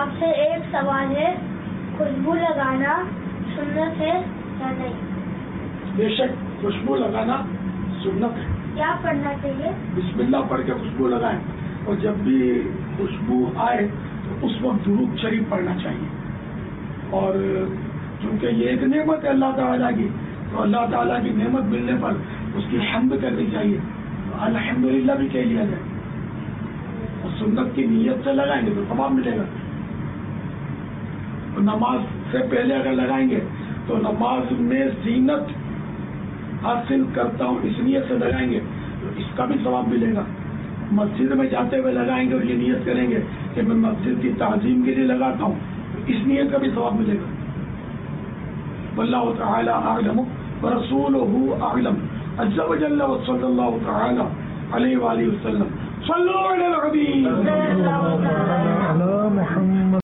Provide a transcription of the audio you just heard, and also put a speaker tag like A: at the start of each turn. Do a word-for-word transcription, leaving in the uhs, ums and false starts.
A: آپ سے ایک سوال ہے، خوشبو لگانا سنت ہے یا نہیں؟
B: بے شک خوشبو لگانا سنت ہے.
A: کیا پڑھنا چاہیے؟
B: بسم اللہ پڑھ کے خوشبو لگائیں، اور جب بھی خوشبو آئے تو اس وقت درود شریف پڑھنا چاہیے. اور چونکہ یہ ایک نعمت ہے اللہ تعالیٰ کی، تو اللہ تعالیٰ کی نعمت ملنے پر اس کی حمد کرنی چاہیے، الحمدللہ بھی کہہ لیا جائے. اور سنت کی نیت سے لگائیں گے تو ثواب ملے گا. نماز سے پہلے اگر لگائیں گے تو نماز میں زینت حاصل کرتا ہوں اس نیت سے لگائیں گے تو اس کا بھی ثواب ملے گا. مسجد میں جاتے ہوئے لگائیں گے اور یہ نیت کریں گے کہ میں مسجد کی تعظیم کے لیے لگاتا ہوں تو اس نیت کا بھی ثواب ملے گا. واللہ تعالی اعلم ورسولہ اعلم عز وجل وصلی اللہ تعالی علیہ وآلہ وسلم. صلوا علی الحبیب.